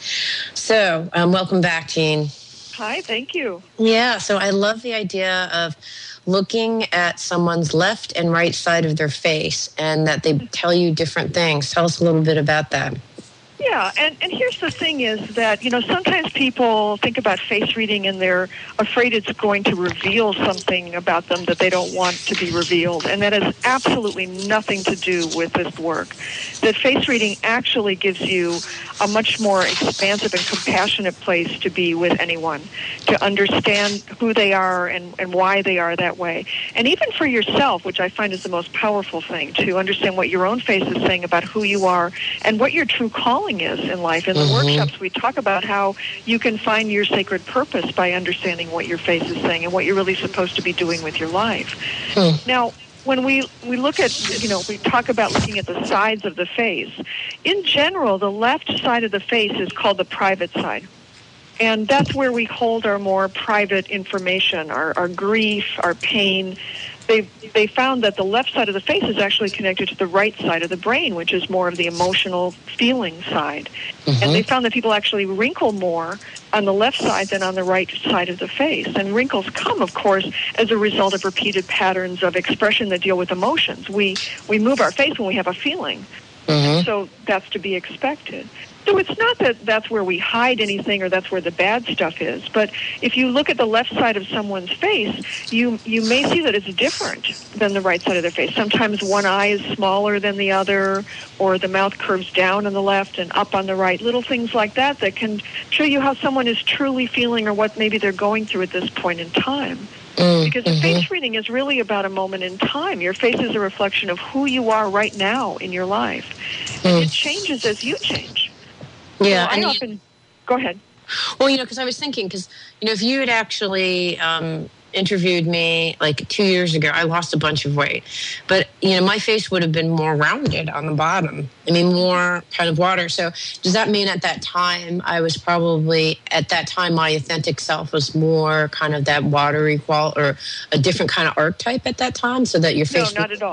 So, um, welcome back, Jean. Hi, thank you. Yeah, so I love the idea of looking at someone's left and right side of their face and that they tell you different things. Tell us a little bit about that. Yeah, and, and here's the thing is that, you know, sometimes people think about face reading and they're afraid it's going to reveal something about them that they don't want to be revealed. And that has absolutely nothing to do with this work. That face reading actually gives you a much more expansive and compassionate place to be with anyone, to understand who they are and, and why they are that way. And even for yourself, which I find is the most powerful thing, to understand what your own face is saying about who you are and what your true calling is in life. In the mm-hmm. workshops, we talk about how you can find your sacred purpose by understanding what your face is saying and what you're really supposed to be doing with your life. Mm. Now, when we, we look at, you know, we talk about looking at the sides of the face, in general, the left side of the face is called the private side. And that's where we hold our more private information, our, our grief, our pain. They they found that the left side of the face is actually connected to the right side of the brain, which is more of the emotional feeling side. Mm-hmm. And they found that people actually wrinkle more on the left side than on the right side of the face. And wrinkles come, of course, as a result of repeated patterns of expression that deal with emotions. We we move our face when we have a feeling. Mm-hmm. So that's to be expected. So it's not that that's where we hide anything or that's where the bad stuff is. But if you look at the left side of someone's face, you you may see that it's different than the right side of their face. Sometimes one eye is smaller than the other, or the mouth curves down on the left and up on the right. Little things like that that can show you how someone is truly feeling or what maybe they're going through at this point in time. Mm-hmm. Because the face reading is really about a moment in time. Your face is a reflection of who you are right now in your life. Mm. And it changes as you change. Yeah, so I and often you, go ahead. Well, you know, because I was thinking, because you know, if you had actually um, interviewed me like two years ago, I lost a bunch of weight, but you know, my face would have been more rounded on the bottom. I mean, more kind of water. So, does that mean at that time I was probably at that time my authentic self was more kind of that watery qual or a different kind of archetype at that time, so that your face? No, not at all.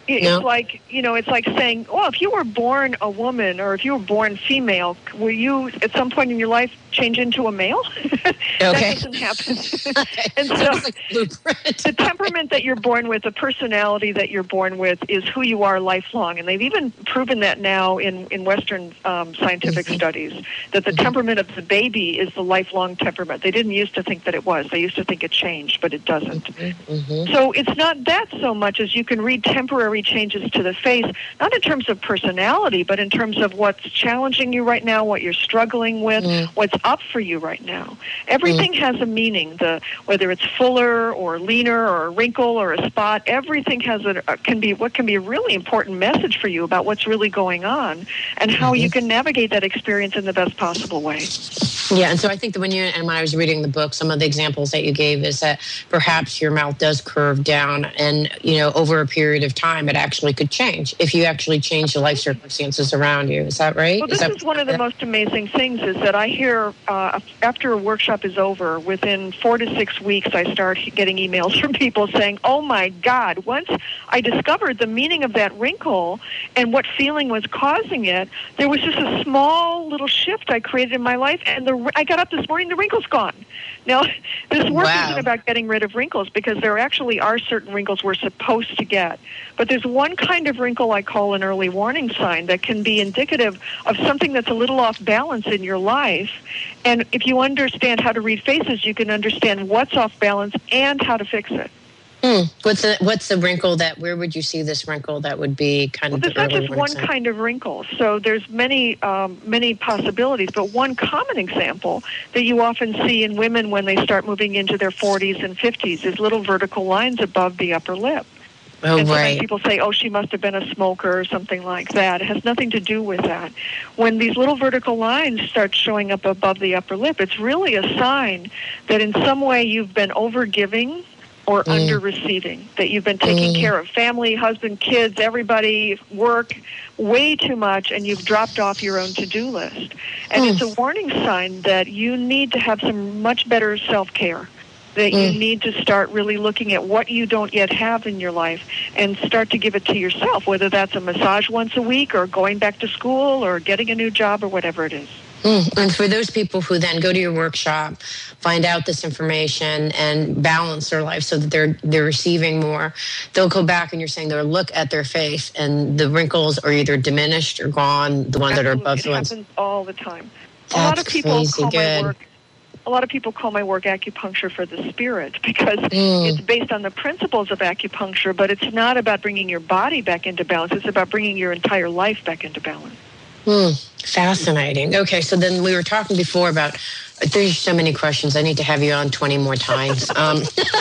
It's No. like, you know, it's like saying, well, if you were born a woman or if you were born female, will you at some point in your life change into a male? Okay. That doesn't happen. And so the temperament that you're born with, the personality that you're born with is who you are lifelong. And they've even proven that now in, in Western um, scientific Mm-hmm. studies, that the temperament of the baby is the lifelong temperament. They didn't used to think that it was. They used to think it changed, but it doesn't. Mm-hmm. So it's not that so much as you can read temporary changes to the face, not in terms of personality, but in terms of what's challenging you right now, what you're struggling with, Mm. what's up for you right now. Everything Mm. has a meaning. The whether it's fuller or leaner or a wrinkle or a spot, everything has a, a can be what can be a really important message for you about what's really going on and how Mm-hmm. you can navigate that experience in the best possible way. Yeah, and so I think that when you and when I was reading the book, some of the examples that you gave is that perhaps your mouth does curve down, and you know, over a period of time, it actually could change if you actually change the life circumstances around you. Is that right? Well, this is, is, that, one of the most amazing things is that I hear uh, after a workshop is over, within four to six weeks, I start getting emails from people saying, oh, my God, once I discovered the meaning of that wrinkle and what feeling was causing it, there was just a small little shift I created in my life, and the I got up this morning, the wrinkle's gone. Now, this work Wow. isn't about getting rid of wrinkles because there actually are certain wrinkles we're supposed to get. But there's one kind of wrinkle I call an early warning sign that can be indicative of something that's a little off balance in your life. And if you understand how to read faces, you can understand what's off balance and how to fix it. Hmm. What's the what's the wrinkle that? Where would you see this wrinkle that would be kind Well, of there's the not early just warning one sign? kind of wrinkle. So there's many, um, many possibilities. But one common example that you often see in women when they start moving into their forties and fifties is little vertical lines above the upper lip. Oh, and sometimes right. people say, oh, she must have been a smoker or something like that. It has nothing to do with that. When these little vertical lines start showing up above the upper lip, it's really a sign that in some way you've been over-giving or Mm. under-receiving, that you've been taking Mm. care of family, husband, kids, everybody, work, way too much, and you've dropped off your own to-do list. And Mm. it's a warning sign that you need to have some much better self-care, that you Mm. need to start really looking at what you don't yet have in your life and start to give it to yourself, whether that's a massage once a week or going back to school or getting a new job or whatever it is. Mm. And for those people who then go to your workshop, find out this information and balance their life so that they're they're receiving more, they'll go back and you're saying they'll look at their face and the wrinkles are either diminished or gone, the ones that are above It the ones. happens all the time. a That's lot of people crazy call good. my work A lot of people call my work acupuncture for the spirit because Mm. it's based on the principles of acupuncture, but it's not about bringing your body back into balance. It's about bringing your entire life back into balance. Hmm, fascinating. Okay, so then we were talking before about, there's so many questions. I need to have you on twenty more times. Um,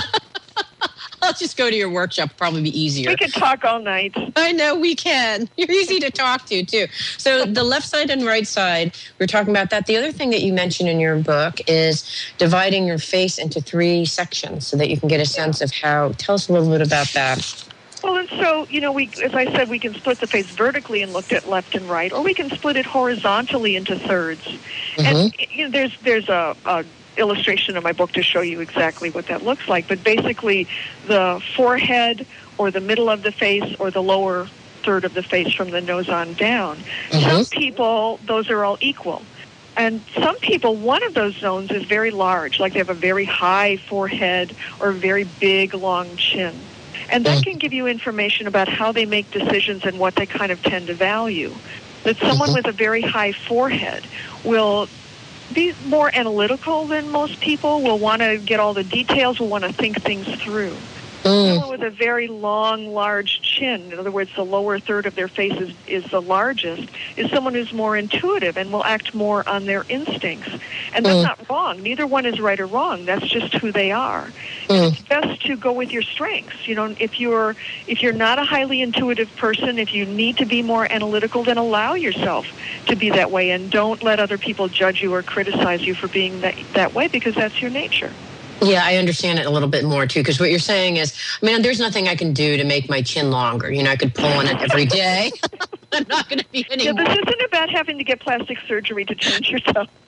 I'll just go to your workshop. Probably be easier. We could talk all night. I know we can. You're easy to talk to, too. So the left side and right side, we we're talking about that. The other thing that you mentioned in your book is dividing your face into three sections so that you can get a sense of how. Tell us a little bit about that. Well, and so, you know, we, as I said, we can split the face vertically and look at left and right, or we can split it horizontally into thirds. Mm-hmm. And you know, there's there's a, a illustration in my book to show you exactly what that looks like. But basically, the forehead or the middle of the face or the lower third of the face from the nose on down. Mm-hmm. Some people, those are all equal. And some people, one of those zones is very large, like they have a very high forehead or a very big, long chin. And that can give you information about how they make decisions and what they kind of tend to value. That someone with a very high forehead will be more analytical than most people, will want to get all the details, will want to think things through. Mm. Someone with a very long, large chin, in other words, the lower third of their face is, is the largest, is someone who's more intuitive and will act more on their instincts. And that's Mm. not wrong. Neither one is right or wrong. That's just who they are. Mm. It's best to go with your strengths. You know, if you're if you're not a highly intuitive person, if you need to be more analytical, then allow yourself to be that way, and don't let other people judge you or criticize you for being that that way, because that's your nature. Yeah, I understand it a little bit more, too, because what you're saying is, I mean, there's nothing I can do to make my chin longer. You know, I could pull on it every day. I'm not going to be any Yeah, more. this isn't about having to get plastic surgery to change yourself.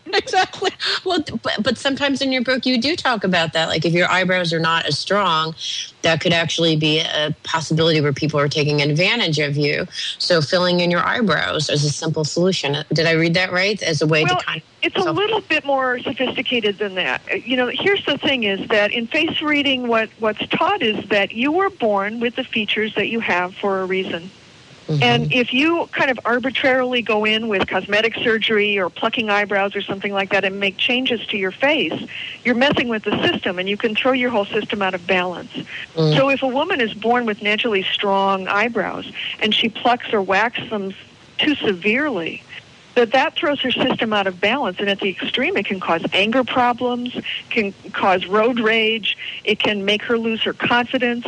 Exactly. Well, but, but sometimes in your book you do talk about that. Like if your eyebrows are not as strong, that could actually be a possibility where people are taking advantage of you. So filling in your eyebrows is a simple solution. Did I read that right? As a way well, to kind of... It's a little bit more sophisticated than that. You know, here's the thing is that in face reading, what, what's taught is that you were born with the features that you have for a reason. Mm-hmm. And if you kind of arbitrarily go in with cosmetic surgery or plucking eyebrows or something like that and make changes to your face, you're messing with the system and you can throw your whole system out of balance. Mm. So if a woman is born with naturally strong eyebrows and she plucks or waxes them too severely, that that throws her system out of balance, and at the extreme it can cause anger problems, can cause road rage, it can make her lose her confidence,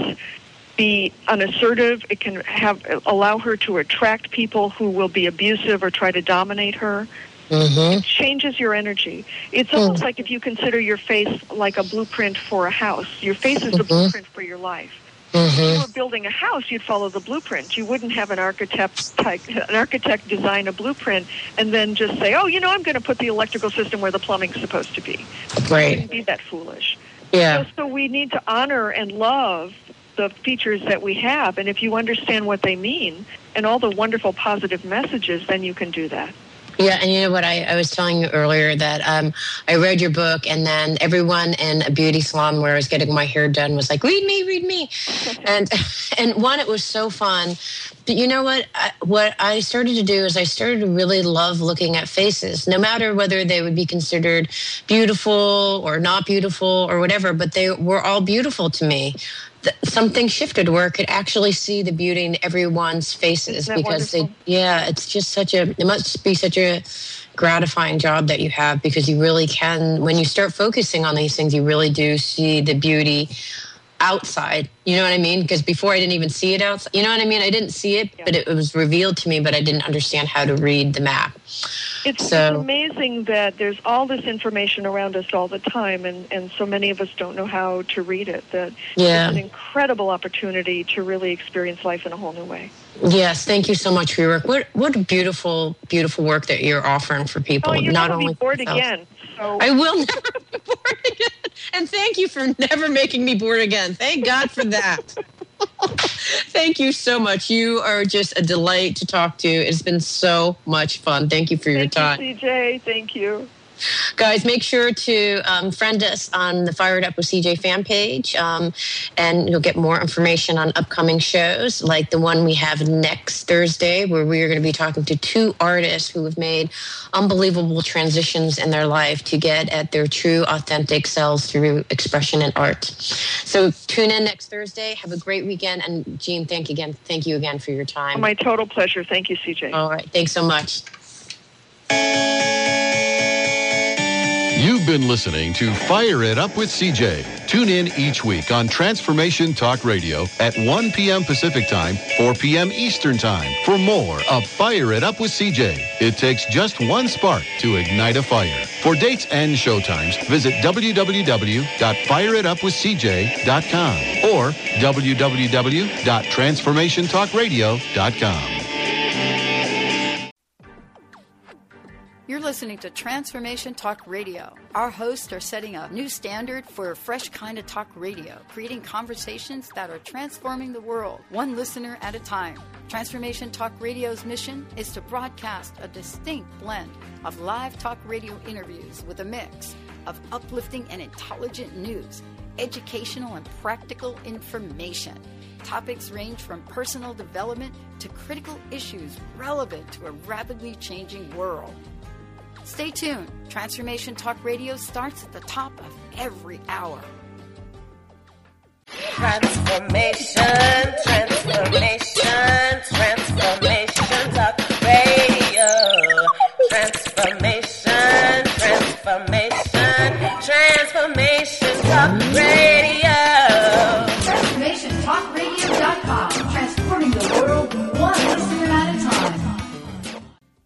be unassertive, it can have allow her to attract people who will be abusive or try to dominate her. Mm-hmm. It changes your energy. It's almost mm. like if you consider your face like a blueprint for a house. Your face is the mm-hmm. blueprint for your life. Mm-hmm. If you were building a house, you'd follow the blueprint. You wouldn't have an architect type, an architect design a blueprint and then just say, oh, you know, I'm going to put the electrical system where the plumbing's supposed to be. Right. You wouldn't be that foolish. Yeah. So, so we need to honor and love the features that we have. And if you understand what they mean and all the wonderful positive messages, then you can do that. Yeah, and you know what, I, I was telling you earlier that um, I read your book, and then everyone in a beauty salon where I was getting my hair done was like, read me, read me. and and one, it was so fun. But you know what? I, what I started to do is I started to really love looking at faces, no matter whether they would be considered beautiful or not beautiful or whatever, but they were all beautiful to me. Something shifted where I could actually see the beauty in everyone's faces because wonderful? they, yeah, it's just such a, it must be such a gratifying job that you have because you really can, when you start focusing on these things, you really do see the beauty outside. You know what I mean? Because before I didn't even see it outside. You know what I mean? I didn't see it, yeah. but it, it was revealed to me, but I didn't understand how to read the map. It's, so, it's amazing that there's all this information around us all the time, and, and so many of us don't know how to read it. That yeah. It's an incredible opportunity to really experience life in a whole new way. Yes, thank you so much for your work. What what beautiful, beautiful work that you're offering for people. Oh, you'll Not never only be bored themselves. again. So. I will never be bored again. And thank you for never making me bored again. Thank God for that. Thank you so much. You are just a delight to talk to. It's been so much fun. Thank you for your Thank time. Thank you, C J. Thank you. Guys, make sure to um, friend us on the Fire It Up with C J fan page, um, and you'll get more information on upcoming shows, like the one we have next Thursday, where we are going to be talking to two artists who have made unbelievable transitions in their life to get at their true, authentic selves through expression and art. So tune in next Thursday. Have a great weekend. And, Jean, thank you again. Thank you again for your time. Oh, my total pleasure. Thank you, C J. All right. Thanks so much. You've been listening to Fire It Up with C J. Tune in each week on Transformation Talk Radio at one p.m. Pacific Time, four p.m. Eastern Time for more of Fire It Up with C J. It takes just one spark to ignite a fire. For dates and showtimes, visit w w w dot fire it up with c j dot com or w w w dot transformation talk radio dot com. You're listening to Transformation Talk Radio. Our hosts are setting a new standard for a fresh kind of talk radio, creating conversations that are transforming the world, one listener at a time. Transformation Talk Radio's mission is to broadcast a distinct blend of live talk radio interviews with a mix of uplifting and intelligent news, educational and practical information. Topics range from personal development to critical issues relevant to a rapidly changing world. Stay tuned. Transformation Talk Radio starts at the top of every hour. Transformation, transformation, transformation talk radio. Transformation, transformation, transformation talk radio.